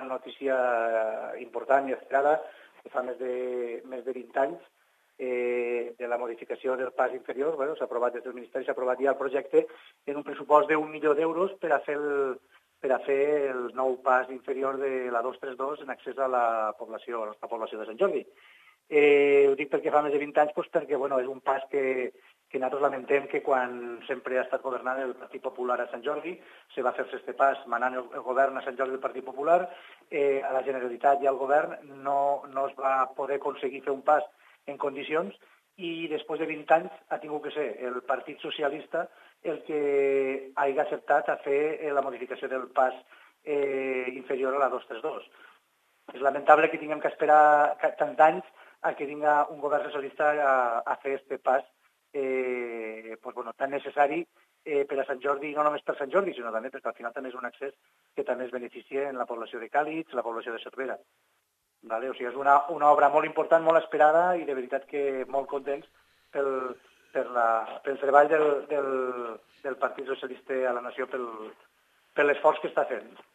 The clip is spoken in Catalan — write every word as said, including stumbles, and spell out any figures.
notícia important i esperada, que fa més de, més de vint anys, eh, de la modificació del pas inferior. Bueno, s'ha aprovat des del Ministeri, s'ha aprovat ja el projecte en un pressupost d'un milió d'euros per a fer el, per a fer el nou pas inferior de la dos cents i trenta dos en accés a la població, a la població de Sant Jordi. Eh, ho dic perquè fa més de vint anys, doncs perquè bueno, és un pas que, que nosaltres lamentem que quan sempre ha estat governant el Partit Popular a Sant Jordi, se va fer-se este pas manant el, el govern a Sant Jordi del Partit Popular, eh, a la Generalitat i al govern no, no es va poder aconseguir fer un pas en condicions i després de vint anys ha tingut que ser el Partit Socialista el que hagi acceptat a fer la modificació del pas eh, inferior a la dos cents i trenta dos. És lamentable que tinguem que esperar tants anys a que vinga un govern socialista a, a fer este pas eh, pues, bueno, tan necessari eh, per a Sant Jordi, i no només per Sant Jordi, sinó també perquè al final també és un accés que també es beneficia en la població de Càlig, la població de Cervera. Vale? O sigui, és una, una obra molt important, molt esperada i de veritat que molt contents pel, per, la, pel treball del, del, del Partit Socialista a la Nació, pel, per l'esforç que està fent.